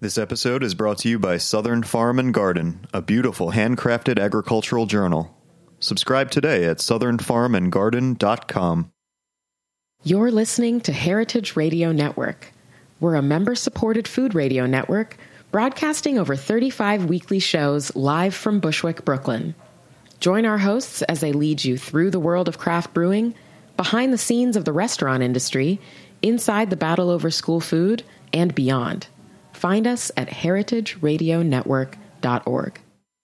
This episode is brought to you by Southern Farm and Garden, a beautiful handcrafted agricultural journal. Subscribe today at southernfarmandgarden.com. You're listening to Heritage Radio Network. We're a member-supported food radio network broadcasting over 35 weekly shows live from Bushwick, Brooklyn. Join our hosts as they lead you through the world of craft brewing, behind the scenes of the restaurant industry, inside the battle over school food, and beyond. Find us at heritageradionetwork.org.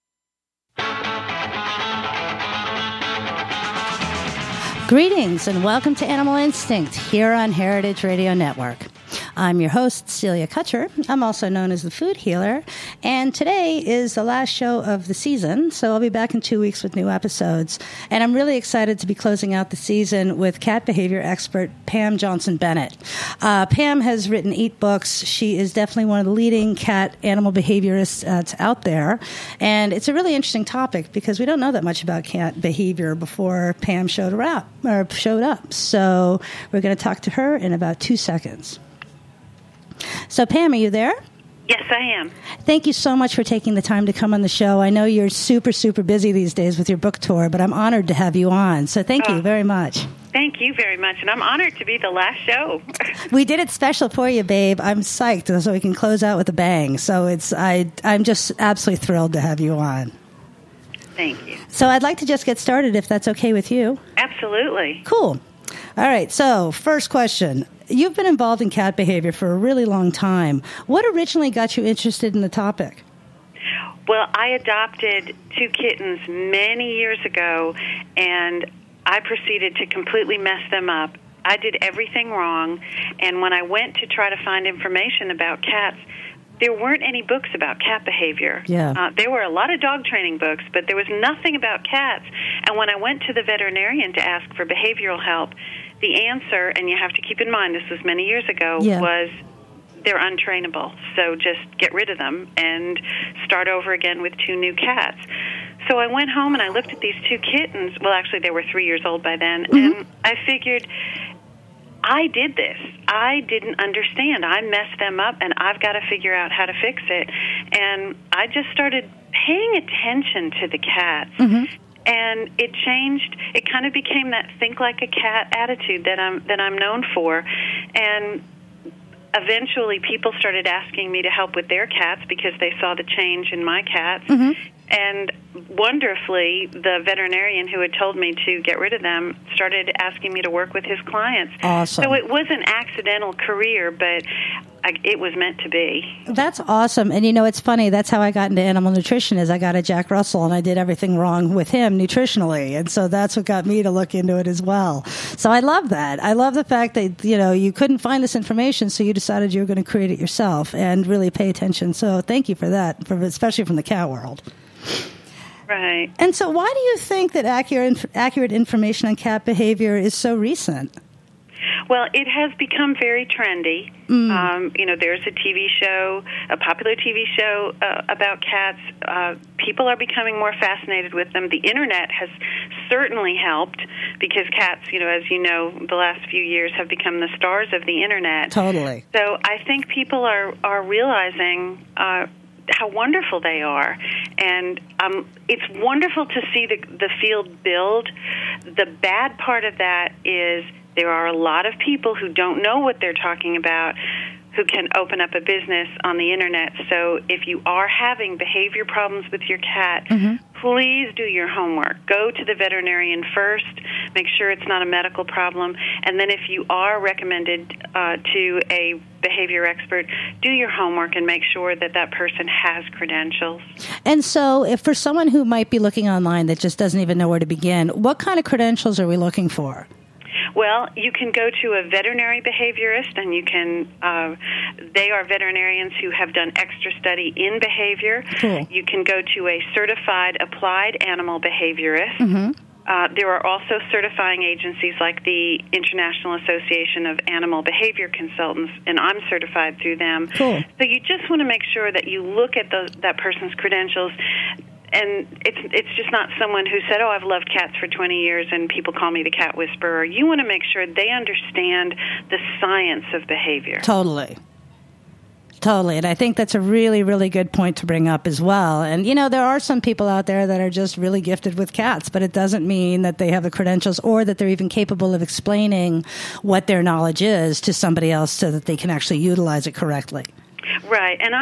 Greetings and welcome to Animal Instinct here on Heritage Radio Network. I'm your host, Celia Kutcher. I'm also known as the Food Healer, and today is the last show of the season, so I'll be back in 2 weeks with new episodes. And I'm really excited to be closing out the season with cat behavior expert Pam Johnson-Bennett. Pam has written 8 books. She is definitely one of the leading cat animal behaviorists out there, and it's a really interesting topic because we don't know that much about cat behavior before Pam showed up. So we're going to talk to her in about 2 seconds. So, Pam, are you there? Yes, I am. Thank you so much for taking the time to come on the show. I know you're super, super busy these days with your book tour, but I'm honored to have you on. So thank you very much. Thank you very much, and I'm honored to be the last show. We did it special for you, babe. I'm psyched so we can close out with a bang. So I'm just absolutely thrilled to have you on. Thank you. So I'd like to just get started, if that's okay with you. Absolutely. Cool. All right, so first question. You've been involved in cat behavior for a really long time. What originally got you interested in the topic? Well, I adopted 2 kittens many years ago, and I proceeded to completely mess them up. I did everything wrong, and when I went to try to find information about cats, there weren't any books about cat behavior. Yeah. There were a lot of dog training books, but there was nothing about cats. And when I went to the veterinarian to ask for behavioral help, the answer, and you have to keep in mind this was many years ago, was they're untrainable. So just get rid of them and start over again with 2 new cats. So I went home and I looked at these 2 kittens. Well, actually, they were 3 years old by then. Mm-hmm. And I figured, I did this. I didn't understand. I messed them up, and I've got to figure out how to fix it. And I just started paying attention to the cats. Mm-hmm. And it changed. It kind of became that think like a cat attitude that I'm known for. And eventually people started asking me to help with their cats because they saw the change in my cats. Mm-hmm. And wonderfully, the veterinarian who had told me to get rid of them started asking me to work with his clients. Awesome. So it was an accidental career, but it was meant to be. That's awesome. And, you know, it's funny. That's how I got into animal nutrition is I got a Jack Russell, and I did everything wrong with him nutritionally. And so that's what got me to look into it as well. So I love that. I love the fact that, you know, you couldn't find this information, so you decided you were going to create it yourself and really pay attention. So thank you for that, especially from the cat world. Right. And so why do you think that accurate information on cat behavior is so recent? Well, it has become very trendy. You know, there's a TV show, a popular TV show about cats. People are becoming more fascinated with them. The Internet has certainly helped because cats, you know, as you know, the last few years have become the stars of the Internet. Totally. So I think people are realizing how wonderful they are, and it's wonderful to see the field build. The bad part of that is there are a lot of people who don't know what they're talking about who can open up a business on the Internet. So if you are having behavior problems with your cat, please do your homework. Go to the veterinarian first. Make sure it's not a medical problem. And then if you are recommended to a behavior expert, do your homework and make sure that that person has credentials. And so if for someone who might be looking online that just doesn't even know where to begin, what kind of credentials are we looking for? Well, you can go to a veterinary behaviorist, and you can. They are veterinarians who have done extra study in behavior. Cool. You can go to a certified applied animal behaviorist. Mm-hmm. There are also certifying agencies like the International Association of Animal Behavior Consultants, and I'm certified through them. Cool. So you just want to make sure that you look at that person's credentials. And it's just not someone who said, oh, I've loved cats for 20 years and people call me the cat whisperer. You want to make sure they understand the science of behavior. Totally. Totally. And I think that's a really, really good point to bring up as well. And, there are some people out there that are just really gifted with cats, but it doesn't mean that they have the credentials or that they're even capable of explaining what their knowledge is to somebody else so that they can actually utilize it correctly. Right. And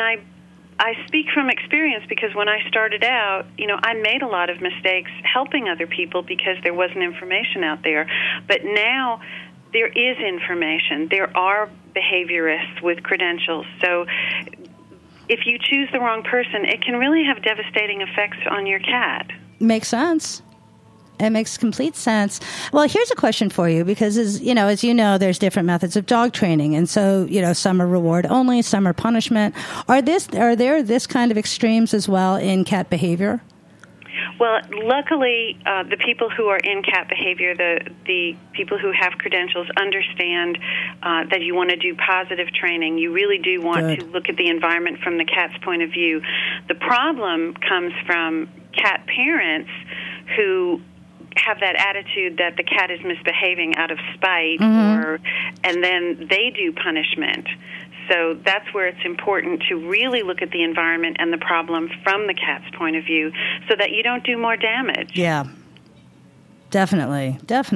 I speak from experience because when I started out, I made a lot of mistakes helping other people because there wasn't information out there. But now there is information. There are behaviorists with credentials. So if you choose the wrong person, it can really have devastating effects on your cat. Makes sense. It makes complete sense. Well, here's a question for you because, as you know, there's different methods of dog training. And so, some are reward only, some are punishment. Are there this kind of extremes as well in cat behavior? Well, luckily, the people who are in cat behavior, the people who have credentials, understand that you want to do positive training. You really do want to look at the environment from the cat's point of view. The problem comes from cat parents who have that attitude that the cat is misbehaving out of spite, and then they do punishment. So that's where it's important to really look at the environment and the problem from the cat's point of view so that you don't do more damage. Yeah, definitely.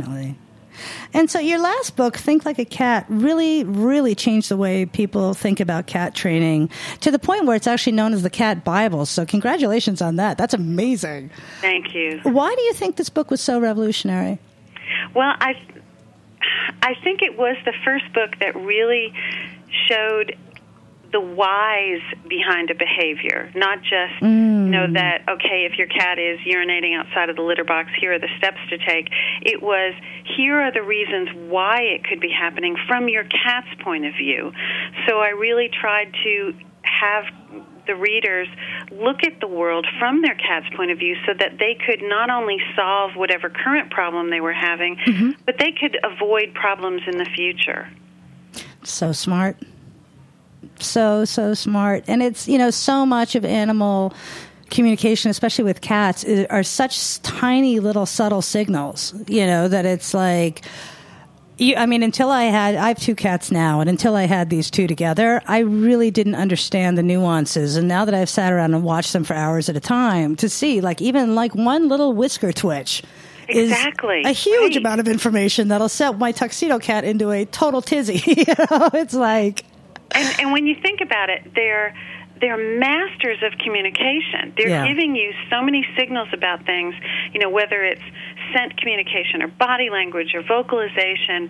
And so your last book, Think Like a Cat, really, really changed the way people think about cat training to the point where it's actually known as the Cat Bible. So congratulations on that. That's amazing. Thank you. Why do you think this book was so revolutionary? Well, I think it was the first book that really showed the whys behind a behavior, not just that, okay, if your cat is urinating outside of the litter box, here are the steps to take. It was, here are the reasons why it could be happening from your cat's point of view. So I really tried to have the readers look at the world from their cat's point of view so that they could not only solve whatever current problem they were having, but they could avoid problems in the future. So smart. So smart. And it's, so much of animal communication, especially with cats, are such tiny little subtle signals, that it's like, until I have 2 cats now, and until I had these 2 together, I really didn't understand the nuances. And now that I've sat around and watched them for hours at a time, to see, even one little whisker twitch exactly. is a huge amount of information that'll set my tuxedo cat into a total tizzy. It's like... And when you think about it, they're masters of communication. They're giving you so many signals about things, whether it's scent communication or body language or vocalization.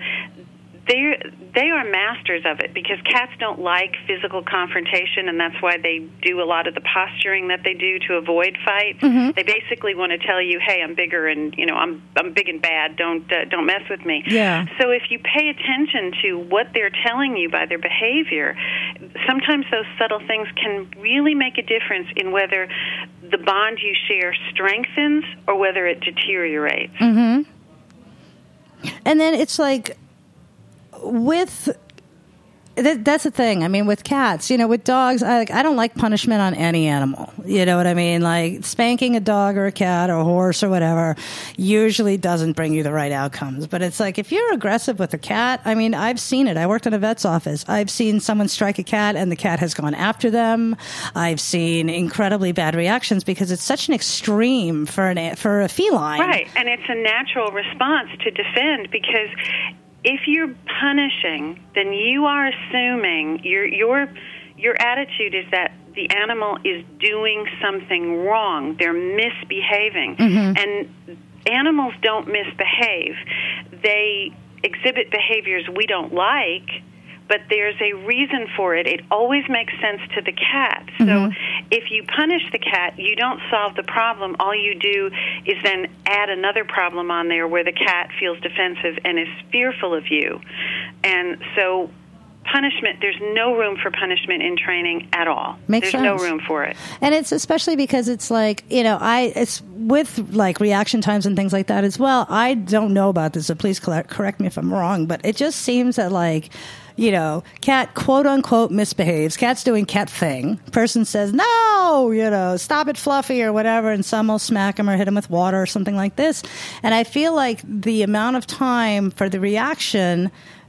They are masters of it because cats don't like physical confrontation, and that's why they do a lot of the posturing that they do to avoid fights. They basically want to tell you, "Hey, I'm bigger, and I'm big and bad. Don't mess with me." Yeah. So if you pay attention to what they're telling you by their behavior, sometimes those subtle things can really make a difference in whether the bond you share strengthens or whether it deteriorates. And then it's like, that's the thing. I mean, with cats, with dogs, I don't like punishment on any animal. You know what I mean? Like spanking a dog or a cat or a horse or whatever usually doesn't bring you the right outcomes. But it's like, if you're aggressive with a cat, I've seen it. I worked in a vet's office. I've seen someone strike a cat and the cat has gone after them. I've seen incredibly bad reactions because it's such an extreme for a feline. Right. And it's a natural response to defend because if you're punishing, then you are assuming your attitude is that the animal is doing something wrong. They're misbehaving. And animals don't misbehave. They exhibit behaviors we don't like, but there's a reason for it. It always makes sense to the cat. So if you punish the cat, you don't solve the problem. All you do is then add another problem on there where the cat feels defensive and is fearful of you. And so punishment, there's no room for punishment in training at all. Makes sense. There's no room for it. And it's especially because it's like, it's with like reaction times and things like that as well. I don't know about this, so please correct me if I'm wrong, but it just seems that like, cat quote unquote misbehaves. Cat's doing cat thing. Person says, no, stop it, Fluffy, or whatever. And some will smack him or hit him with water or something like this. And I feel like the amount of time for the reaction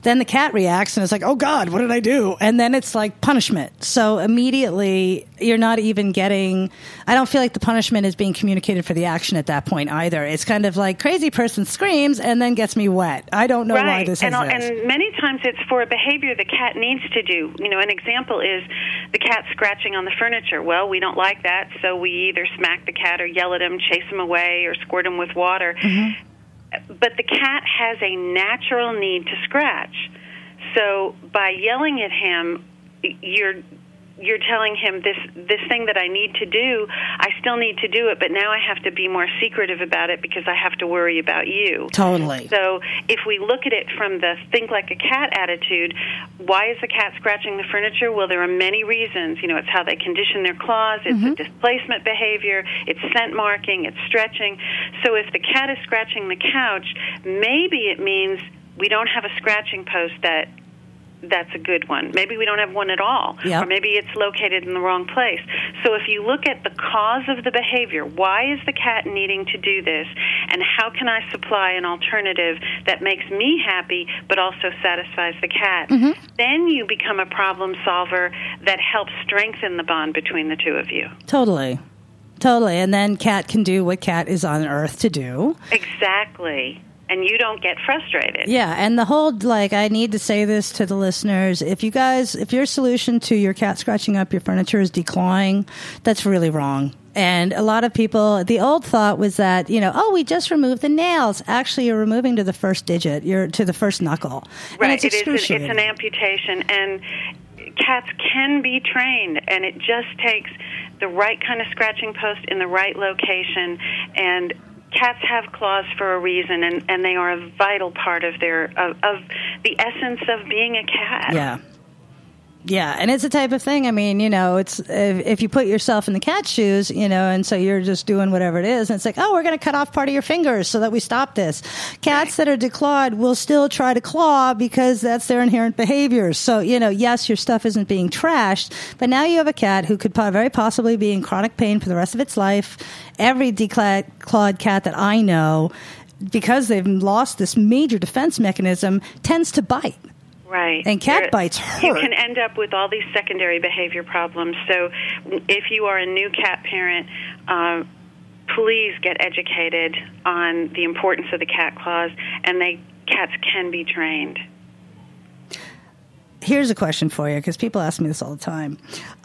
Then the cat reacts and it's like, oh God, what did I do? And then it's like punishment. So immediately you're not even getting, I don't feel like the punishment is being communicated for the action at that point either. It's kind of like crazy person screams and then gets me wet. I don't know why this is this. And many times it's for a behavior the cat needs to do. An example is the cat scratching on the furniture. Well, we don't like that, so we either smack the cat or yell at him, chase him away, or squirt him with water. Mm-hmm. But the cat has a natural need to scratch. So by yelling at him, you're telling him this thing that I need to do, I still need to do it, but now I have to be more secretive about it because I have to worry about you. Totally. So if we look at it from the think like a cat attitude, why is the cat scratching the furniture? Well, there are many reasons. It's how they condition their claws, it's a displacement behavior, it's scent marking, it's stretching. So if the cat is scratching the couch, maybe it means we don't have a scratching post that's a good one. Maybe we don't have one at all. Yep. Or maybe it's located in the wrong place. So if you look at the cause of the behavior, why is the cat needing to do this, and how can I supply an alternative that makes me happy but also satisfies the cat, then you become a problem solver that helps strengthen the bond between the two of you. Totally. And then cat can do what cat is on earth to do. Exactly. And you don't get frustrated. Yeah, and the whole, I need to say this to the listeners. If your solution to your cat scratching up your furniture is declawing, that's really wrong. And a lot of people, the old thought was that, we just removed the nails. Actually, you're removing to the first digit, to the first knuckle. Right, and it's an amputation. And cats can be trained, and it just takes the right kind of scratching post in the right location. And cats have claws for a reason, and they are a vital part of the essence of being a cat. Yeah, and it's the type of thing, it's if you put yourself in the cat's shoes, and so you're just doing whatever it is, and it's like, oh, we're going to cut off part of your fingers so that we stop this. Cats that are declawed will still try to claw because that's their inherent behavior. So, yes, your stuff isn't being trashed, but now you have a cat who could very possibly be in chronic pain for the rest of its life. Every declawed cat that I know, because they've lost this major defense mechanism, tends to bite. Right. And cat bites hurt. You can end up with all these secondary behavior problems. So if you are a new cat parent, please get educated on the importance of the cat claws, and cats can be trained. Here's a question for you, because people ask me this all the time.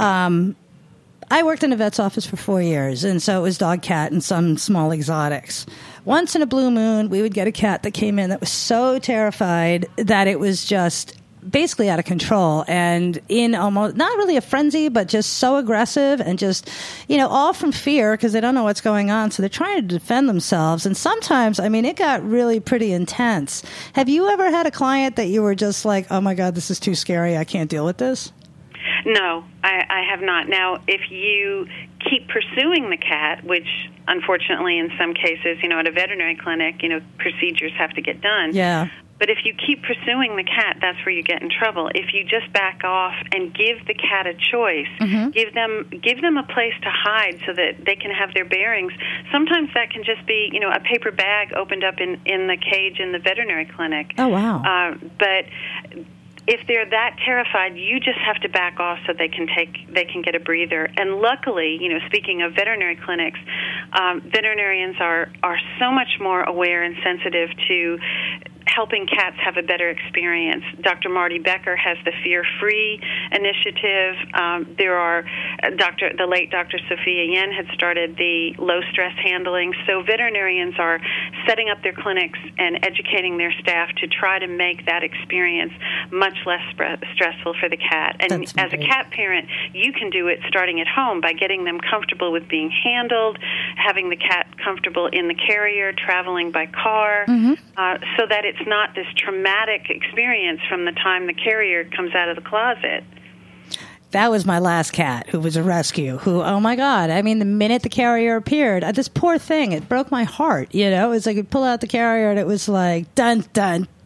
I worked in a vet's office for 4 years, and so it was dog, cat, and some small exotics. Once in a blue moon, we would get a cat that came in that was so terrified that it was just basically out of control and in almost, not really a frenzy, but just so aggressive and just, all from fear because they don't know what's going on. So they're trying to defend themselves. And sometimes, it got really pretty intense. Have you ever had a client that you were just like, oh my God, this is too scary, I can't deal with this? No, I have not. Now, if you keep pursuing the cat, which unfortunately in some cases, at a veterinary clinic, procedures have to get done. Yeah. But if you keep pursuing the cat, that's where you get in trouble. If you just back off and give the cat a choice, give them a place to hide so that they can have their bearings. Sometimes that can just be, a paper bag opened up in the cage in the veterinary clinic. Oh, wow. But if they're that terrified, you just have to back off so they can get a breather. And luckily, speaking of veterinary clinics, veterinarians are so much more aware and sensitive to helping cats have a better experience. Dr. Marty Becker has the Fear Free initiative. There are the late Dr. Sophia Yen had started the low stress handling. So veterinarians are setting up their clinics and educating their staff to try to make that experience much less stressful for the cat. And as a cat parent, you can do it starting at home by getting them comfortable with being handled, having the cat comfortable in the carrier, traveling by car, so that it's not this traumatic experience from the time the carrier comes out of the closet. That was my last cat, who was a rescue, who, oh my God, the minute the carrier appeared, this poor thing, it broke my heart, It was like you pull out the carrier and it was like, dun, dun, dun.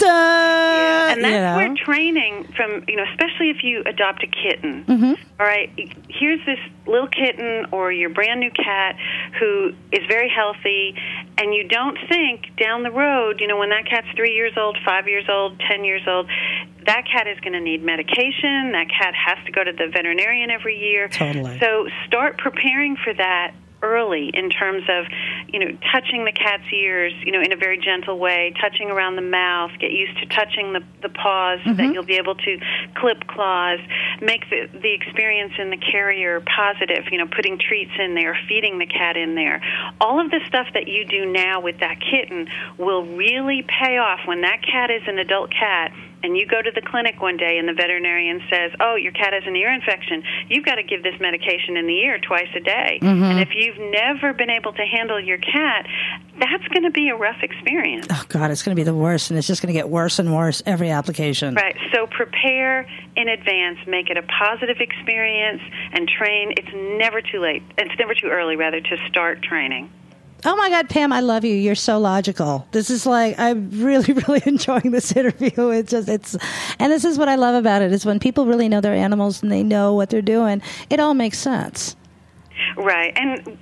Yeah. And that's where training from, especially if you adopt a kitten. Mm-hmm. All right, here's this little kitten or your brand new cat who is very healthy, and you don't think down the road, when that cat's 3 years old, 5 years old, 10 years old, that cat is going to need medication. That cat has to go to the veterinarian every year. Totally. So start preparing for that early in terms of, touching the cat's ears, in a very gentle way, touching around the mouth, get used to touching the paws so that you'll be able to clip claws, make the experience in the carrier positive, putting treats in there, feeding the cat in there. All of the stuff that you do now with that kitten will really pay off when that cat is an adult cat and you go to the clinic one day and the veterinarian says, oh, your cat has an ear infection, you've got to give this medication in the ear twice a day. Mm-hmm. And if you've never been able to handle your cat, that's going to be a rough experience. Oh, God, it's going to be the worst, and it's just going to get worse and worse every application. Right. So prepare in advance, make it a positive experience, and train. It's never too late. It's never too early, rather, to start training. Oh, my God, Pam, I love you. You're so logical. This is I'm really, really enjoying this interview. And this is what I love about it, is when people really know their animals and they know what they're doing, it all makes sense. Right. And,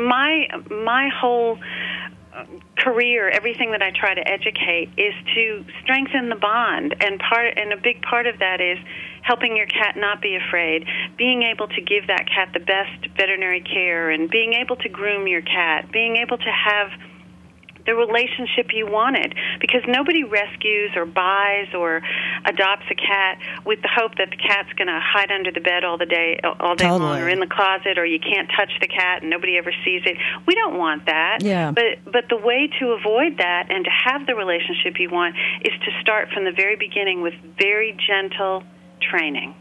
my whole career, everything that I try to educate is to strengthen the bond. And a big part of that is helping your cat not be afraid, being able to give that cat the best veterinary care, and being able to groom your cat, being able to have the relationship you wanted, because nobody rescues or buys or adopts a cat with the hope that the cat's going to hide under the bed all day Totally. long, or in the closet, or you can't touch the cat and nobody ever sees it. We don't want that. Yeah. But the way to avoid that and to have the relationship you want is to start from the very beginning with very gentle training.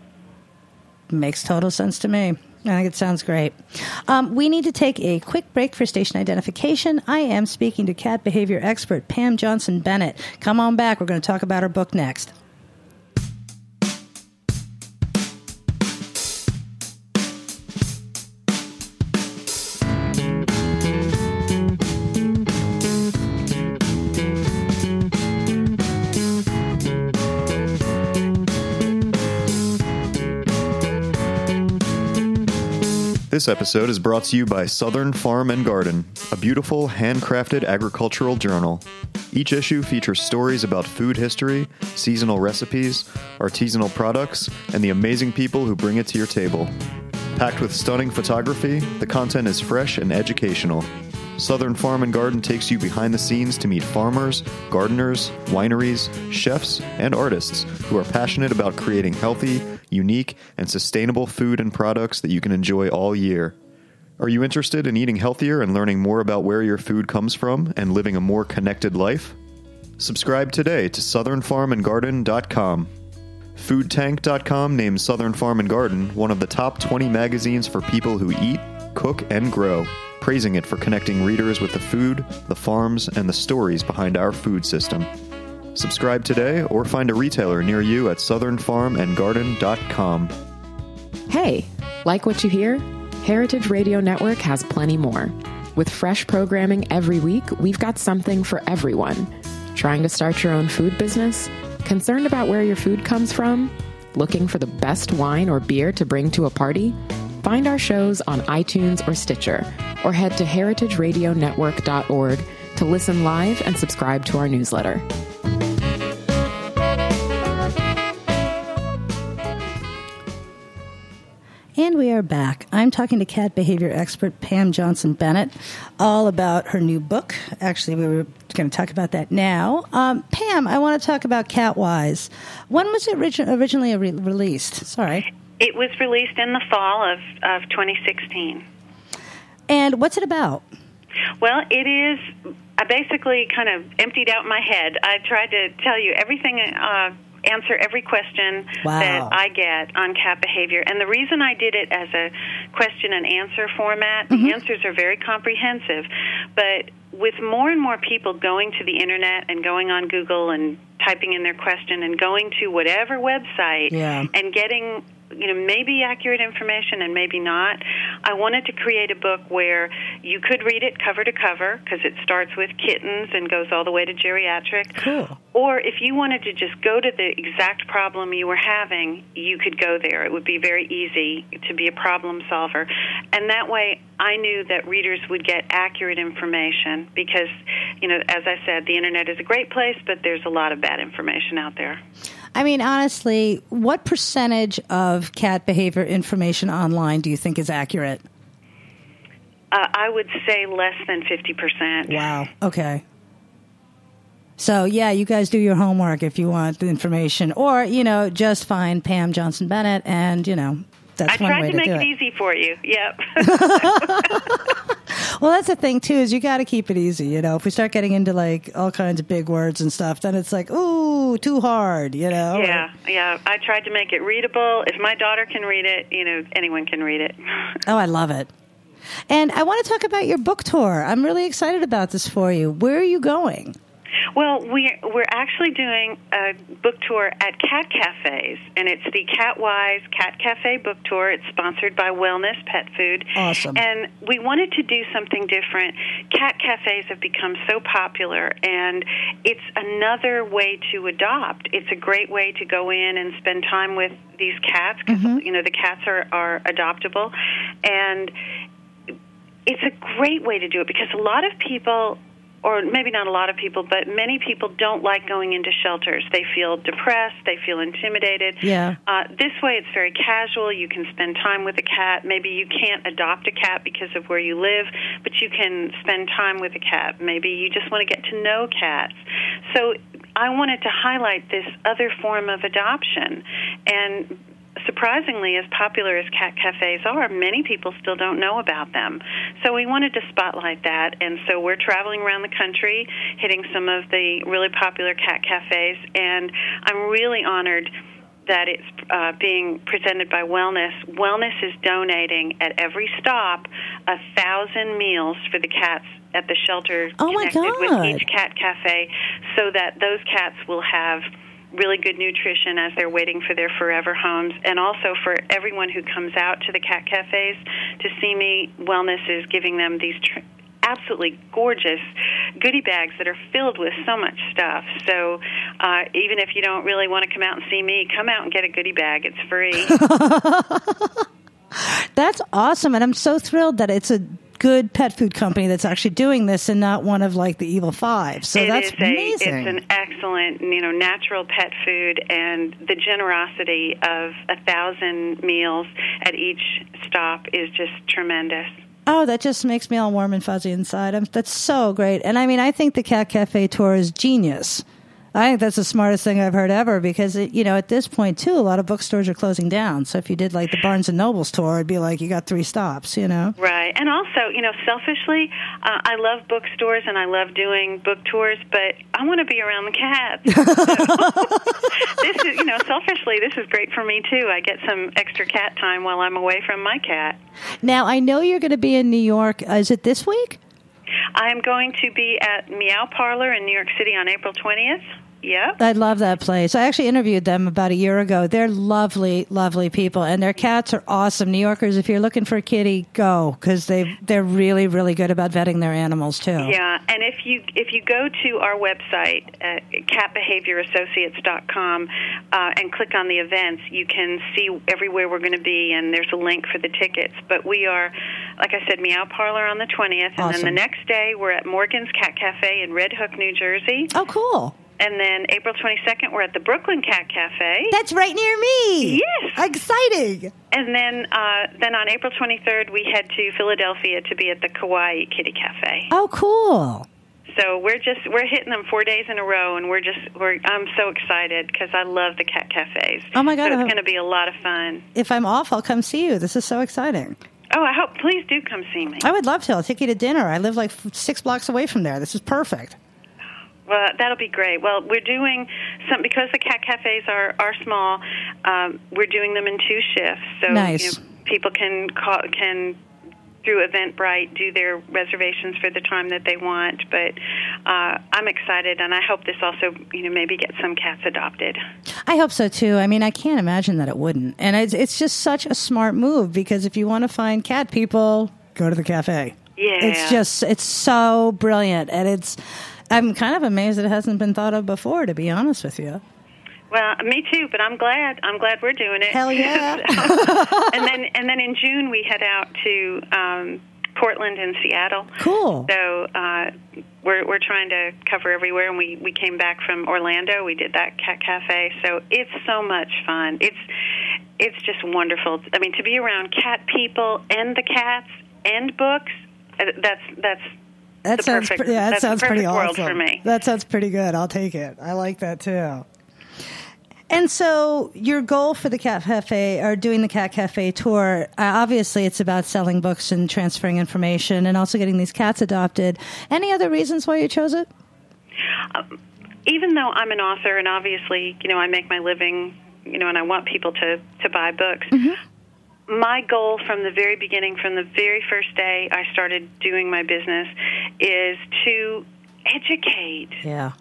Makes total sense to me. I think it sounds great. We need to take a quick break for station identification. I am speaking to cat behavior expert Pam Johnson-Bennett. Come on back. We're going to talk about her book next. This episode is brought to you by Southern Farm and Garden, a beautiful, handcrafted agricultural journal. Each issue features stories about food history, seasonal recipes, artisanal products, and the amazing people who bring it to your table. Packed with stunning photography, the content is fresh and educational. Southern Farm and Garden takes you behind the scenes to meet farmers, gardeners, wineries, chefs, and artists who are passionate about creating healthy, unique, and sustainable food and products that you can enjoy all year. Are you interested in eating healthier and learning more about where your food comes from and living a more connected life? Subscribe today to southernfarmandgarden.com. Foodtank.com named Southern Farm and Garden one of the top 20 magazines for people who eat, cook, and grow, praising it for connecting readers with the food, the farms, and the stories behind our food system. Subscribe today or find a retailer near you at southernfarmandgarden.com. Hey, like what you hear? Heritage Radio Network has plenty more. With fresh programming every week, we've got something for everyone. Trying to start your own food business? Concerned about where your food comes from? Looking for the best wine or beer to bring to a party? Find our shows on iTunes or Stitcher, or head to heritageradionetwork.org to listen live and subscribe to our newsletter. And we are back. I'm talking to cat behavior expert Pam Johnson-Bennett all about her new book. Actually, we were going to talk about that now. Pam, I want to talk about Catwise. When was it originally released? Sorry. It was released in the fall of 2016. And what's it about? Well, it is, I basically kind of emptied out my head. I tried to tell you everything, answer every question that I get on cat behavior. And the reason I did it as a question and answer format, the answers are very comprehensive. But with more and more people going to the Internet and going on Google and typing in their question and going to whatever website and getting maybe accurate information and maybe not. I wanted to create a book where you could read it cover to cover, because it starts with kittens and goes all the way to geriatric. Cool. Or if you wanted to just go to the exact problem you were having, you could go there. It would be very easy to be a problem solver. And that way, I knew that readers would get accurate information because, as I said, the Internet is a great place, but there's a lot of bad information out there. I mean, honestly, what percentage of cat behavior information online do you think is accurate? I would say less than 50%. Wow. Okay. So, yeah, you guys do your homework if you want the information. Or, just find Pam Johnson-Bennett and, that's one way to do it. I tried to make it easy for you. Yep. Well, that's the thing, too, is you got to keep it easy. If we start getting into, all kinds of big words and stuff, then it's like, ooh, too hard, Yeah. I tried to make it readable. If my daughter can read it, anyone can read it. Oh, I love it. And I want to talk about your book tour. I'm really excited about this for you. Where are you going? Well, we're actually doing a book tour at cat cafes, and it's the Catwise Cat Cafe book tour. It's sponsored by Wellness Pet Food. Awesome. And we wanted to do something different. Cat cafes have become so popular, and it's another way to adopt. It's a great way to go in and spend time with these cats because, the cats are adoptable. And it's a great way to do it because a lot of people, or maybe not a lot of people, but many people don't like going into shelters. They feel depressed. They feel intimidated. Yeah. This way, it's very casual. You can spend time with a cat. Maybe you can't adopt a cat because of where you live, but you can spend time with a cat. Maybe you just want to get to know cats. So I wanted to highlight this other form of adoption. And surprisingly, as popular as cat cafes are, many people still don't know about them. So we wanted to spotlight that, and so we're traveling around the country, hitting some of the really popular cat cafes, and I'm really honored that it's being presented by Wellness. Wellness is donating at every stop 1,000 meals for the cats at the shelter connected with each cat cafe, so that those cats will have really good nutrition as they're waiting for their forever homes. And also for everyone who comes out to the cat cafes to see me, Wellness is giving them these absolutely gorgeous goodie bags that are filled with so much stuff. So even if you don't really want to come out and see me, come out and get a goodie bag. It's free. That's awesome. And I'm so thrilled that it's a good pet food company that's actually doing this and not one of the evil five. So that's amazing. It's an excellent, natural pet food, and the generosity of 1,000 meals at each stop is just tremendous. Oh, that just makes me all warm and fuzzy inside. That's so great. And I think the Cat Cafe tour is genius. I think that's the smartest thing I've heard ever because, at this point, too, a lot of bookstores are closing down. So if you did the Barnes & Noble's tour, it'd be like you got 3 stops, Right. And also, selfishly, I love bookstores and I love doing book tours, but I want to be around the cats. So this is, selfishly, this is great for me, too. I get some extra cat time while I'm away from my cat. Now, I know you're going to be in New York. Is it this week? I am going to be at Meow Parlor in New York City on April 20th. Yep. I love that place. I actually interviewed them about a year ago. They're lovely, lovely people, and their cats are awesome. New Yorkers, if you're looking for a kitty, go, because they're really, really good about vetting their animals, too. Yeah, and if you go to our website, catbehaviораssociates.com, and click on the events, you can see everywhere we're going to be, and there's a link for the tickets. But we are, like I said, Meow Parlor on the 20th, and then the next day we're at Morgan's Cat Cafe in Red Hook, New Jersey. Oh, cool. And then April 22nd, we're at the Brooklyn Cat Cafe. That's right near me. Yes. Exciting. And then on April 23rd, we head to Philadelphia to be at the Kauai Kitty Cafe. Oh, cool. So we're hitting them 4 days in a row, and I'm so excited because I love the cat cafes. Oh my God! So it's going to be a lot of fun. If I'm off, I'll come see you. This is so exciting. Oh, I hope. Please do come see me. I would love to. I'll take you to dinner. I live 6 blocks away from there. This is perfect. Well, that'll be great. Well, we're doing some because the cat cafes are small. We're doing them in 2 shifts, so nice. People can through Eventbrite do their reservations for the time that they want. But I'm excited, and I hope this also, maybe gets some cats adopted. I hope so, too. I mean, I can't imagine that it wouldn't. And it's just such a smart move, because if you want to find cat people, go to the cafe. Yeah. It's so brilliant. And I'm kind of amazed that it hasn't been thought of before, to be honest with you. Well, me too, but I'm glad we're doing it. Hell yeah. and then in June we head out to Portland and Seattle. Cool. So we're trying to cover everywhere, and we came back from Orlando. We did that cat cafe. So it's so much fun. It's just wonderful. I mean, to be around cat people and the cats and books, that sounds pretty awesome. World for me. That sounds pretty good. I'll take it. I like that too. And so your goal for the Cat Cafe, or doing the Cat Cafe tour, obviously it's about selling books and transferring information and also getting these cats adopted. Any other reasons why you chose it? Even though I'm an author, and obviously, I make my living, and I want people to buy books, my goal from the very beginning, from the very first day I started doing my business, is to educate. Yeah.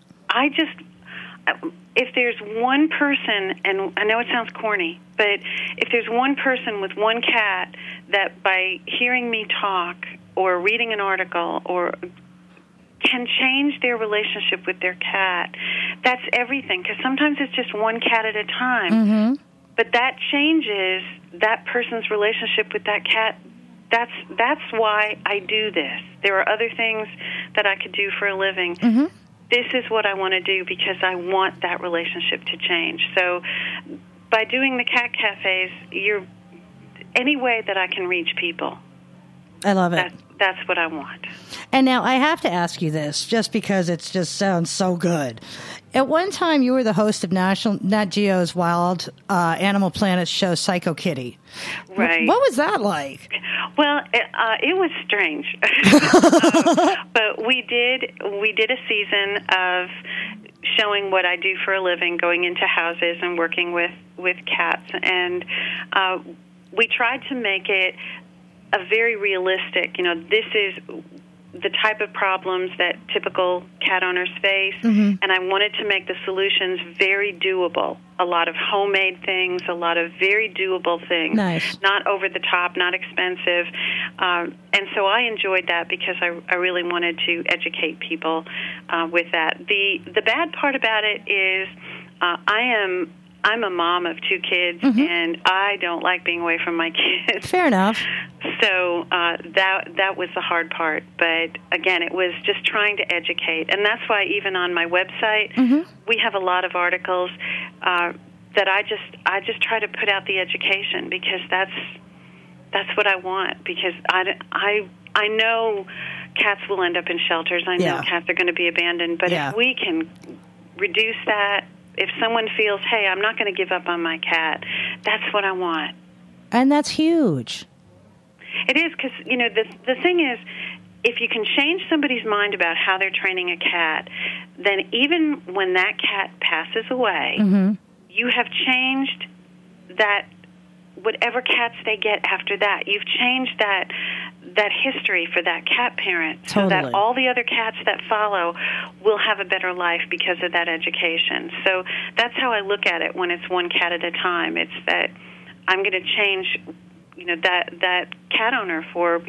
If there's one person, and I know it sounds corny, but if there's one person with one cat that by hearing me talk or reading an article or can change their relationship with their cat, that's everything. Because sometimes it's just one cat at a time. But that changes that person's relationship with that cat. That's why I do this. There are other things that I could do for a living. This is what I want to do because I want that relationship to change. So by doing the cat cafes, any way that I can reach people. I love it. That's what I want. And now I have to ask you this, just because it just sounds so good. At one time, you were the host of Nat Geo's Wild Animal Planet show, Psycho Kitty. Right. What was that like? Well, it was strange, but we did a season of showing what I do for a living, going into houses and working with cats, and we tried to make it a very realistic. This is the type of problems that typical cat owners face, and I wanted to make the solutions very doable. A lot of homemade things, a lot of very doable things. Nice. Not over the top, not expensive. And so I enjoyed that because I really wanted to educate people with that. The bad part about it is I'm a mom of 2 kids, and I don't like being away from my kids. Fair enough. So that was the hard part. But again, it was just trying to educate, and that's why even on my website, we have a lot of articles that I just try to put out the education, because that's what I want. Because I know cats will end up in shelters. I know cats are going to be abandoned. But if we can reduce that. If someone feels, hey, I'm not going to give up on my cat, that's what I want. And that's huge. It is, because, the thing is, if you can change somebody's mind about how they're training a cat, then even when that cat passes away, you have changed that, whatever cats they get after that. You've changed that history for that cat parent, so that all the other cats that follow will have a better life because of that education. So that's how I look at it when it's one cat at a time. It's that I'm going to change, that cat owner for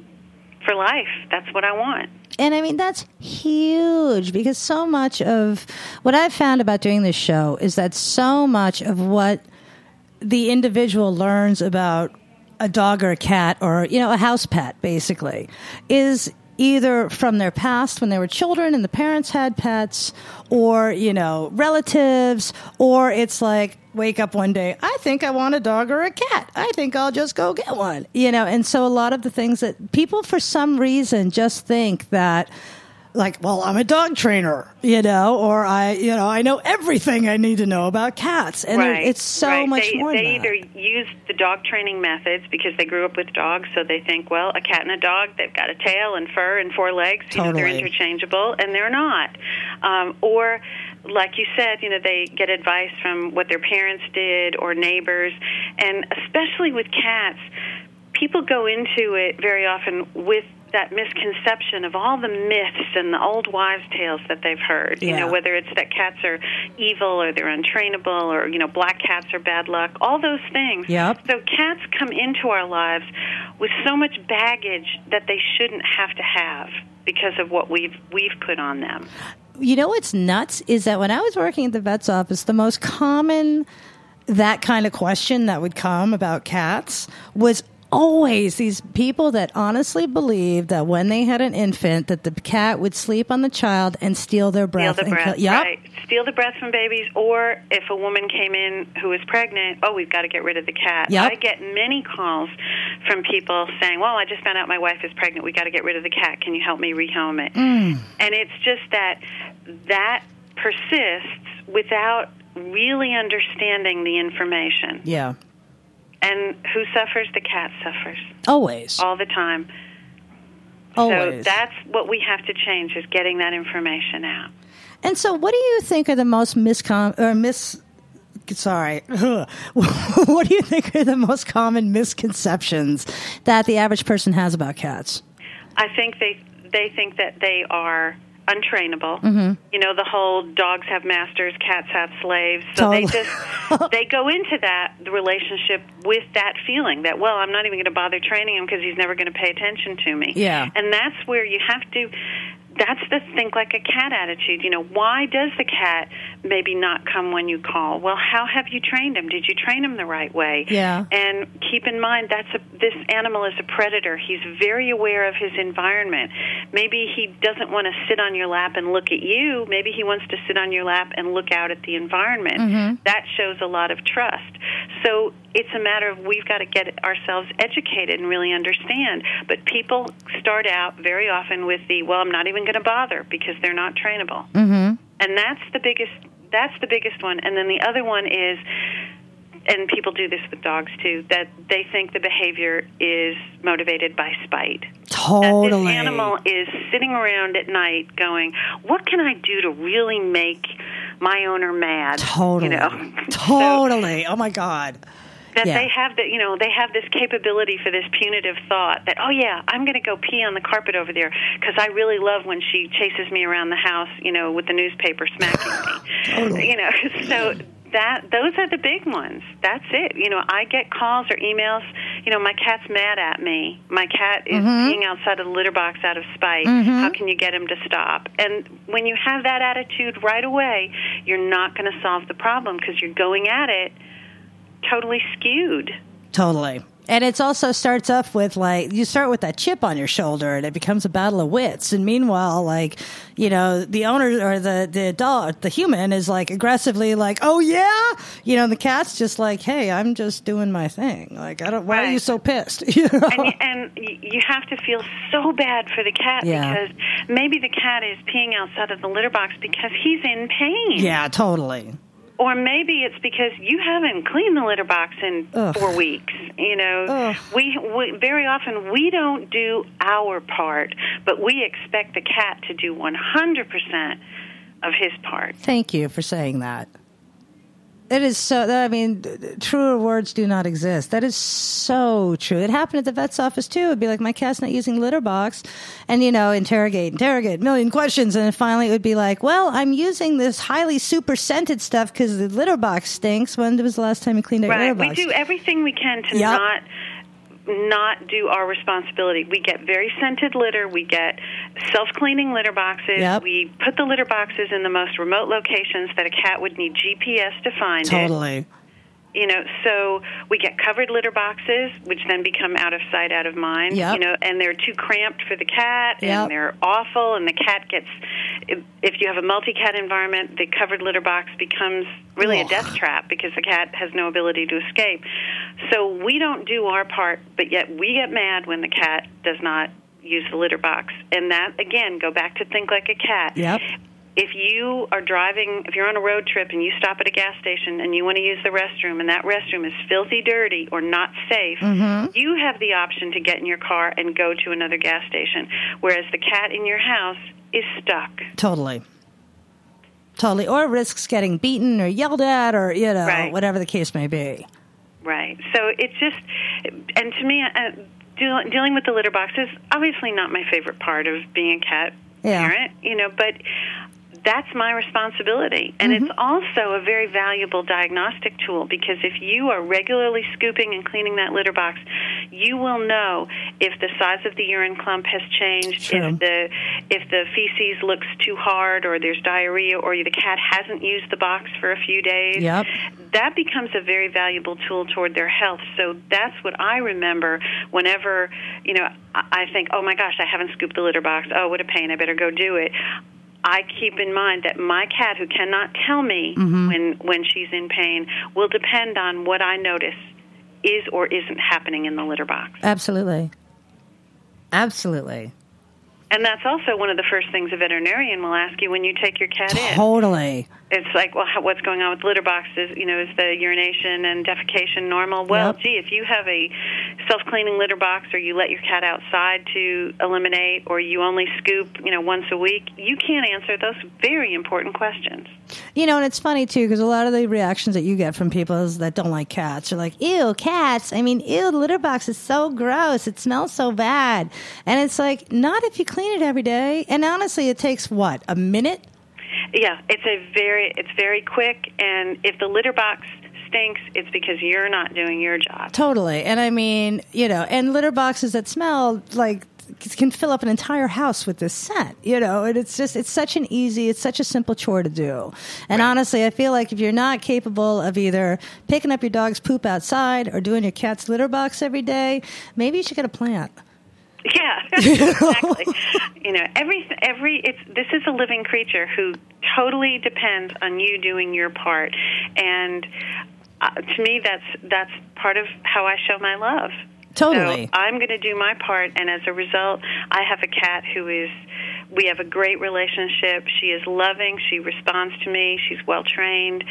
life. That's what I want. And I mean, that's huge, because so much of what I've found about doing this show is that so much of what the individual learns about a dog or a cat or, a house pet, basically, is either from their past when they were children and the parents had pets, or, relatives, or it's like, wake up one day, I think I want a dog or a cat. I think I'll just go get one, and so a lot of the things that people for some reason just think that, like, well, I'm a dog trainer, or I know everything I need to know about cats. And it's so much more than that. They either use the dog training methods because they grew up with dogs, so they think, well, a cat and a dog, they've got a tail and fur and 4 legs. They're interchangeable, and they're not. Or, like you said, they get advice from what their parents did or neighbors. And especially with cats, people go into it very often with that misconception of all the myths and the old wives' tales that they've heard. You know, whether it's that cats are evil or they're untrainable or, black cats are bad luck, all those things. Yep. So cats come into our lives with so much baggage that they shouldn't have to have because of what we've put on them. You know what's nuts is that when I was working at the vet's office, the most common that kind of question that would come about cats was always these people that honestly believed that when they had an infant that the cat would sleep on the child and steal their breath. Right. Steal the breath from babies, or if a woman came in who is pregnant, we've got to get rid of the cat. Yep. I get many calls from people saying, well, I just found out my wife is pregnant. We got to get rid of the cat. Can you help me rehome it? And it's just that persists without really understanding the information. Yeah. And who suffers? The cat suffers. Always. All the time. Always. So that's what we have to change, is getting that information out. And so what do you think are the most what do you think are the most common misconceptions that the average person has about cats? I think they think that they are untrainable. The whole dogs have masters, cats have slaves. So Totally. they go into the relationship with that feeling that, well, I'm not even going to bother training him because he's never going to pay attention to me. Yeah. And that's where you have to. That's the think like a cat attitude. Why does the cat maybe not come when you call? Well, how have you trained him? Did you train him the right way? Yeah. And keep in mind, this animal is a predator. He's very aware of his environment. Maybe he doesn't want to sit on your lap and look at you. Maybe he wants to sit on your lap and look out at the environment. That shows a lot of trust. So it's a matter of we've got to get ourselves educated and really understand. But people start out very often with I'm not even going to bother because they're not trainable. And that's the biggest one. And then the other one is, and people do this with dogs too, that they think the behavior is motivated by spite. Totally. That this animal is sitting around at night going, what can I do to really make my owner mad? Totally. Totally. Oh my God. That they have they have this capability for this punitive thought that, I'm going to go pee on the carpet over there because I really love when she chases me around the house, with the newspaper smacking me. Totally. So those are the big ones. That's it. I get calls or emails, my cat's mad at me. My cat is peeing outside of the litter box out of spite. How can you get him to stop? And when you have that attitude right away, you're not going to solve the problem because you're going at it totally skewed. Totally. And it also starts off with you start with that chip on your shoulder and it becomes a battle of wits. And meanwhile, the owner or the adult, the human is aggressively oh yeah, and the cat's just hey, I'm just doing my thing. Why are you so pissed? And you have to feel so bad for the cat because maybe the cat is peeing outside of the litter box because he's in pain. Yeah, totally. Or maybe it's because you haven't cleaned the litter box in 4 weeks. We very often we don't do our part, but we expect the cat to do 100% of his part. Thank you for saying that. It is so, truer words do not exist. That is so true. It happened at the vet's office, too. It'd be my cat's not using litter box. And, interrogate, million questions. And then finally it would be well, I'm using this highly super scented stuff because the litter box stinks. When was the last time you cleaned your litter box? We do everything we can to not do our responsibility. We get very scented litter. We get self-cleaning litter boxes. Yep. We put the litter boxes in the most remote locations that a cat would need GPS to find Totally. So we get covered litter boxes, which then become out of sight, out of mind, yep. And they're too cramped for the cat, and they're awful, and the cat gets, if you have a multi-cat environment, the covered litter box becomes really a death trap because the cat has no ability to escape. So we don't do our part, but yet we get mad when the cat does not use the litter box. And that, again, go back to think like a cat. Yep. If you are driving, if you're on a road trip and you stop at a gas station and you want to use the restroom and that restroom is filthy dirty or not safe, you have the option to get in your car and go to another gas station, whereas the cat in your house is stuck. Totally. Or risks getting beaten or yelled at or, whatever the case may be. Right. So it's just, and to me, dealing with the litter box is obviously not my favorite part of being a cat parent, but that's my responsibility. And it's also a very valuable diagnostic tool, because if you are regularly scooping and cleaning that litter box, you will know if the size of the urine clump has changed, if the feces looks too hard, or there's diarrhea, or the cat hasn't used the box for a few days. Yep. That becomes a very valuable tool toward their health. So that's what I remember whenever, I think, oh my gosh, I haven't scooped the litter box. Oh, what a pain, I better go do it. I keep in mind that my cat, who cannot tell me when she's in pain, will depend on what I notice is or isn't happening in the litter box. Absolutely. Absolutely. And that's also one of the first things a veterinarian will ask you when you take your cat in. Totally. It's like, well, what's going on with litter boxes? Is the urination and defecation normal? Well, gee, if you have a self-cleaning litter box, or you let your cat outside to eliminate, or you only scoop, once a week, you can't answer those very important questions. And it's funny, too, because a lot of the reactions that you get from people that don't like cats are like, ew, cats. I mean, ew, the litter box is so gross. It smells so bad. And it's like, not if you clean it every day. And honestly, it takes, what, a minute? Yeah, it's very quick, and if the litter box stinks, it's because you're not doing your job. Totally. And I mean, and litter boxes that smell like can fill up an entire house with this scent, and it's such a simple chore to do. And honestly, I feel like if you're not capable of either picking up your dog's poop outside or doing your cat's litter box every day, maybe you should get a plant. Yeah, exactly. This is a living creature who totally depends on you doing your part, and to me, that's part of how I show my love. Totally. So I'm going to do my part, and as a result, I have a cat we have a great relationship. She is loving. She responds to me. She's well trained.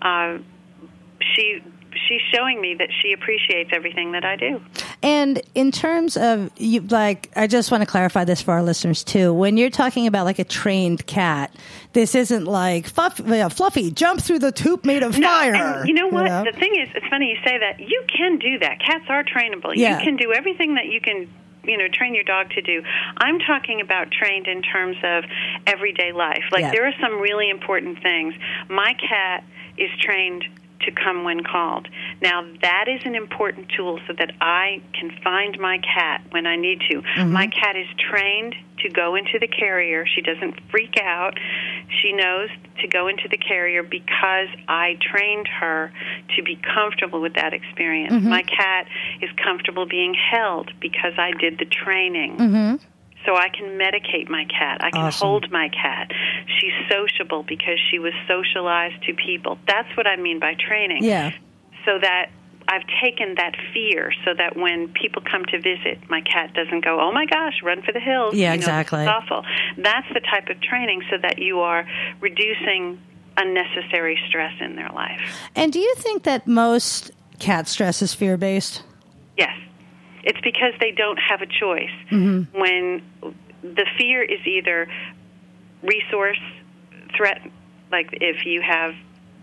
She's showing me that she appreciates everything that I do. And in terms of, I just want to clarify this for our listeners, too. When you're talking about, a trained cat, this isn't like, Fluffy, jump through the tube made of fire. And you know what? The thing is, it's funny you say that. You can do that. Cats are trainable. Yeah. You can do everything that you can train your dog to do. I'm talking about trained in terms of everyday life. There are some really important things. My cat is trained to come when called. Now, that is an important tool so that I can find my cat when I need to. My cat is trained to go into the carrier. She doesn't freak out. She knows to go into the carrier because I trained her to be comfortable with that experience. My cat is comfortable being held because I did the training. So I can medicate my cat. I can hold my cat. She's sociable because she was socialized to people. That's what I mean by training. Yeah. So that I've taken that fear so that when people come to visit, my cat doesn't go, oh my gosh, run for the hills. Yeah, exactly. It's awful. That's the type of training so that you are reducing unnecessary stress in their life. And do you think that most cat stress is fear-based? Yes. It's because they don't have a choice. When the fear is either resource threat, like if you have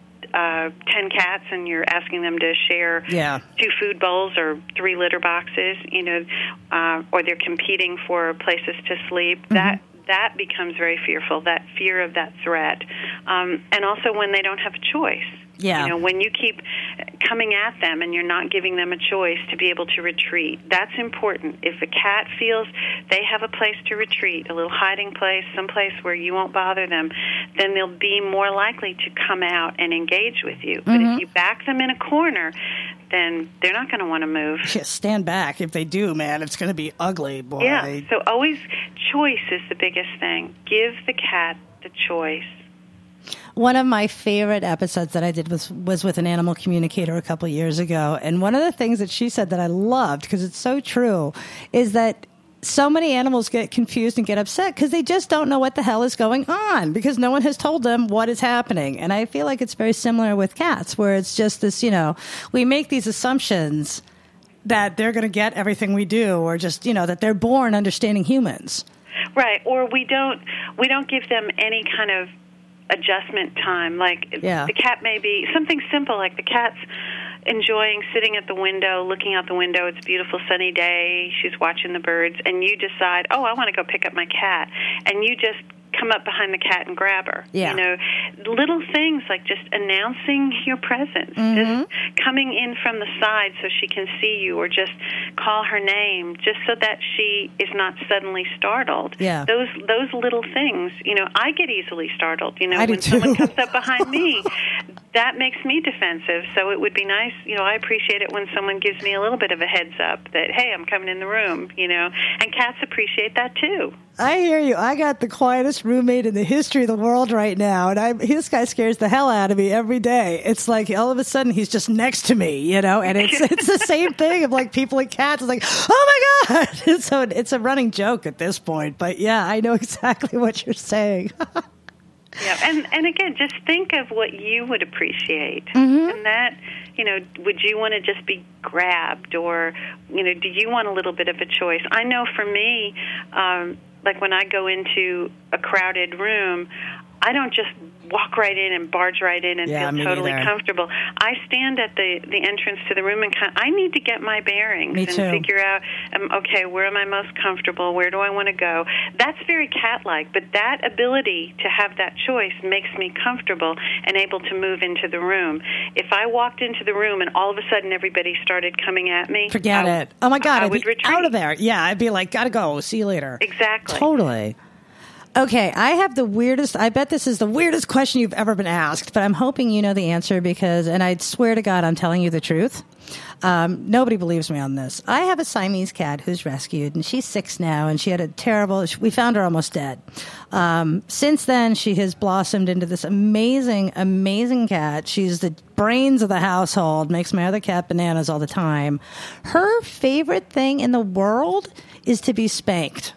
10 cats and you're asking them to share 2 food bowls or 3 litter boxes, or they're competing for places to sleep, that becomes very fearful, that fear of that threat. And also when they don't have a choice. Yeah. When you keep coming at them and you're not giving them a choice to be able to retreat, that's important. If a cat feels they have a place to retreat, a little hiding place, someplace where you won't bother them, then they'll be more likely to come out and engage with you. But if you back them in a corner, then they're not going to want to move. Yeah, stand back. If they do, man, it's going to be ugly, boy. Yeah, so always choice is the biggest thing. Give the cat the choice. One of my favorite episodes that I did was with an animal communicator a couple of years ago. And one of the things that she said that I loved, because it's so true, is that so many animals get confused and get upset because they just don't know what the hell is going on because no one has told them what is happening. And I feel like it's very similar with cats, where it's just this, we make these assumptions that they're going to get everything we do, or just, that they're born understanding humans. Right. Or we don't give them any kind of adjustment time. Like the cat may be something simple, like the cat's enjoying sitting at the window, looking out the window. It's a beautiful sunny day. She's watching the birds, and you decide, oh, I want to go pick up my cat, and you just come up behind the cat and grab her. Yeah. You know, little things like just announcing your presence, just coming in from the side so she can see you, or just call her name, just so that she is not suddenly startled. Yeah. Those little things, you know, I get easily startled. You know, I do when too. someone comes up behind me, that makes me defensive. So it would be nice, you know, I appreciate it when someone gives me a little bit of a heads up that, hey, I'm coming in the room, you know, and cats appreciate that too. I hear you. I got the quietest roommate in the history of the world right now, and this guy scares the hell out of me every day. It's like all of a sudden he's just next to me, you know, and it's the same thing of like people and cats. It's like, oh my God. So it's a running joke at this point. But yeah, I know exactly what you're saying. Yeah, and again, just think of what you would appreciate, and that, you know, would you want to just be grabbed, or, you know, do you want a little bit of a choice? I know for me, like when I go into a crowded room, I don't just walk right in and barge right in and feel totally comfortable. I stand at the entrance to the room and I need to get my bearings and figure out, okay, where am I most comfortable? Where do I want to go? That's very cat-like, but that ability to have that choice makes me comfortable and able to move into the room. If I walked into the room and all of a sudden everybody started coming at me, forget it. Oh my God, I I'd would be retreat. out of there. Yeah, I'd be like, gotta go. See you later. Exactly. Totally. Okay, I have the weirdest, I bet this is the weirdest question you've ever been asked, but I'm hoping you know the answer because, and I swear to God, I'm telling you the truth. Nobody believes me on this. I have a Siamese cat who's rescued, and she's 6 now, and she had a terrible, we found her almost dead. Since then, she has blossomed into this amazing, amazing cat. She's the brains of the household, makes my other cat bananas all the time. Her favorite thing in the world is to be spanked.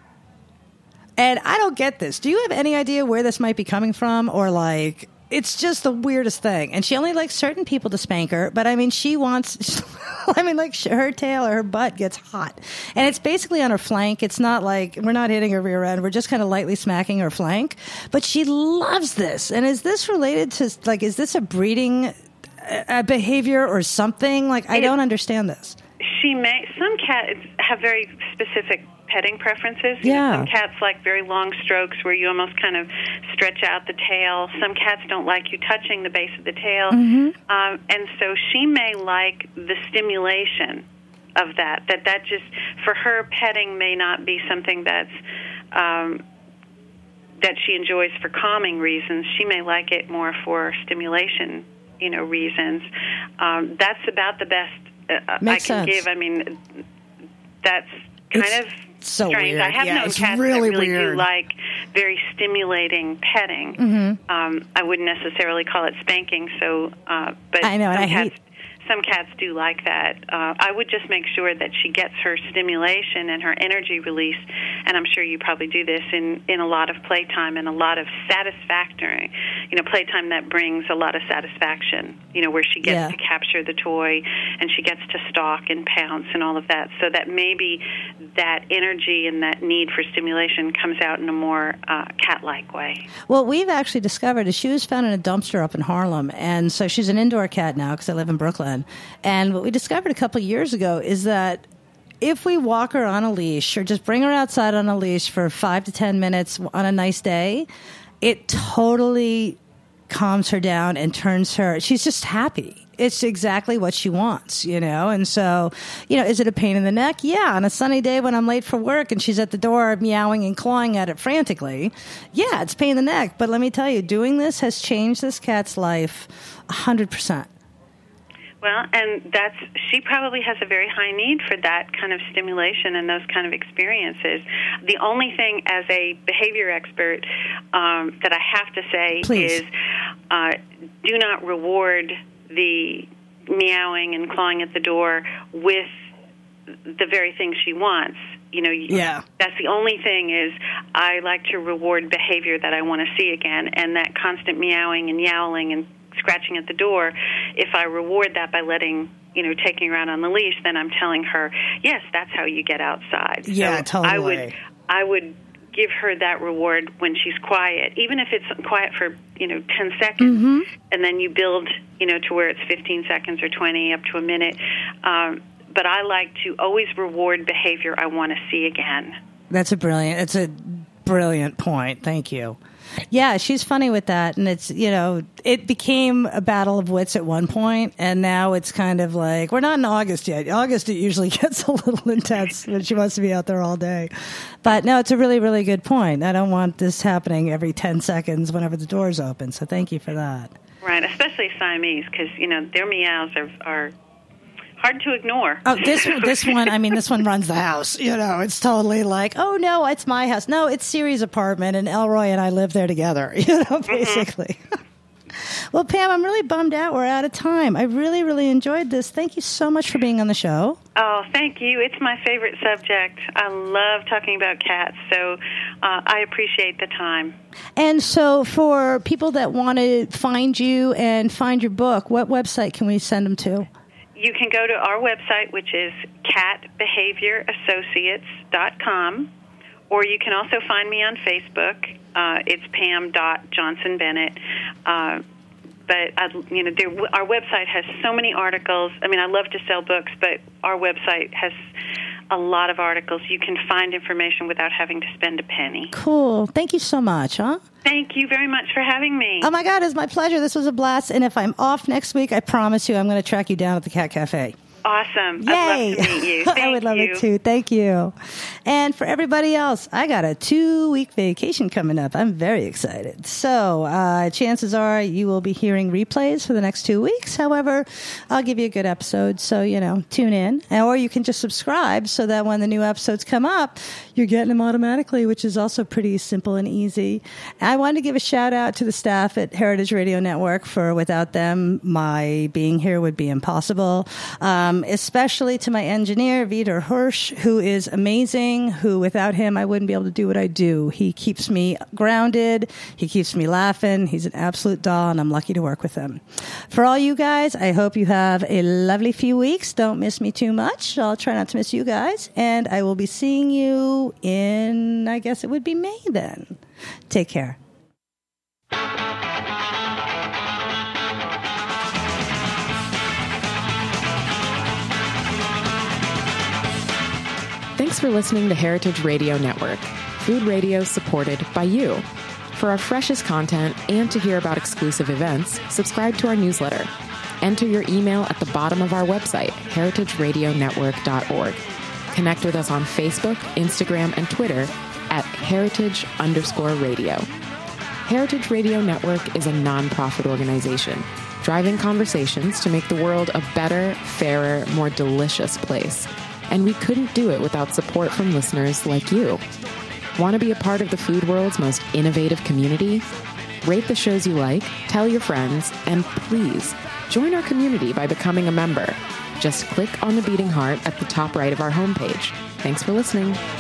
And I don't get this. Do you have any idea where this might be coming from? Or like, it's just the weirdest thing. And she only likes certain people to spank her. But I mean, she wants, I mean, like her tail or her butt gets hot. And it's basically on her flank. It's not like, we're not hitting her rear end. We're just kind of lightly smacking her flank. But she loves this. And is this related to, like, is this a breeding behavior or something? Like, I don't understand this. Some cats have very specific petting preferences. Yeah. Some cats like very long strokes where you almost kind of stretch out the tail. Some cats don't like you touching the base of the tail. And so she may like the stimulation of that just, for her, petting may not be something that's that she enjoys for calming reasons. She may like it more for stimulation, you know, reasons. That's about the best I can give. I mean, that's kind of so strange. Weird. I have known cats that really do like very stimulating petting. I wouldn't necessarily call it spanking. So, but I know, some cats do like that. I would just make sure that she gets her stimulation and her energy release, and I'm sure you probably do this in a lot of playtime and a lot of satisfactory, you know, playtime that brings a lot of satisfaction, you know, where she gets to capture the toy and she gets to stalk and pounce and all of that, so that maybe that energy and that need for stimulation comes out in a more cat-like way. Well, we've actually discovered is she was found in a dumpster up in Harlem, and so she's an indoor cat now because I live in Brooklyn. And what we discovered a couple of years ago is that if we walk her on a leash or just bring her outside on a leash for 5 to 10 minutes on a nice day, it totally calms her down and turns her, she's just happy. It's exactly what she wants, you know? And so, you know, is it a pain in the neck? Yeah. On a sunny day when I'm late for work and she's at the door meowing and clawing at it frantically, yeah, it's a pain in the neck. But let me tell you, doing this has changed this cat's life 100%. Well, and she probably has a very high need for that kind of stimulation and those kind of experiences. The only thing as a behavior expert that I have to say is do not reward the meowing and clawing at the door with the very thing she wants. You know, that's the only thing is I like to reward behavior that I want to see again, and that constant meowing and yowling and scratching at the door, if I reward that by taking her out on the leash, then I'm telling her, yes, that's how you get outside. Yeah, so totally. I would give her that reward when she's quiet, even if it's quiet for 10 seconds, and then you build to where it's 15 seconds or 20 up to a minute. But I like to always reward behavior I want to see again. It's a brilliant point. Thank you. Yeah, she's funny with that, and it's it became a battle of wits at one point, and now it's kind of like we're not in August yet. August, it usually gets a little intense when she wants to be out there all day. But no, it's a really, really good point. I don't want this happening every 10 seconds whenever the door's open. So thank you for that. Right, especially Siamese, because their meows are hard to ignore. Oh, this one, this one runs the house. It's totally like, oh, no, it's my house. No, it's Siri's apartment, and Elroy and I live there together, basically. Well, Pam, I'm really bummed out. We're out of time. I really, really enjoyed this. Thank you so much for being on the show. Oh, thank you. It's my favorite subject. I love talking about cats, so I appreciate the time. And so for people that want to find you and find your book, what website can we send them to? You can go to our website, which is catbehaviораssociates.com, or you can also find me on Facebook. It's Pam.Johnson-Bennett. But our website has so many articles. I love to sell books, but our website has a lot of articles. You can find information without having to spend a penny. Cool. Thank you so much, huh? Thank you very much for having me. Oh, my God, it's my pleasure. This was a blast. And if I'm off next week, I promise you I'm going to track you down at the Cat Cafe. Awesome. Yay. I'd love to meet you. I would love it too. Thank you. And for everybody else, I got a 2-week vacation coming up. I'm very excited. So chances are you will be hearing replays for the next 2 weeks. However, I'll give you a good episode. So, tune in. Or you can just subscribe so that when the new episodes come up, you're getting them automatically, which is also pretty simple and easy. I wanted to give a shout out to the staff at Heritage Radio Network, for without them, my being here would be impossible. Especially to my engineer, Vitor Hirsch, who is amazing, who without him, I wouldn't be able to do what I do. He keeps me grounded. He keeps me laughing. He's an absolute doll, and I'm lucky to work with him. For all you guys, I hope you have a lovely few weeks. Don't miss me too much. I'll try not to miss you guys. And I will be seeing you in, I guess it would be May then. Take care. Thanks for listening to Heritage Radio Network, food radio supported by you. For our freshest content and to hear about exclusive events, subscribe to our newsletter. Enter your email at the bottom of our website, heritageradionetwork.org. Connect with us on Facebook, Instagram, and Twitter at heritage_radio. Heritage Radio Network is a nonprofit organization, driving conversations to make the world a better, fairer, more delicious place. And we couldn't do it without support from listeners like you. Want to be a part of the food world's most innovative community? Rate the shows you like, tell your friends, and please join our community by becoming a member. Just click on the beating heart at the top right of our homepage. Thanks for listening.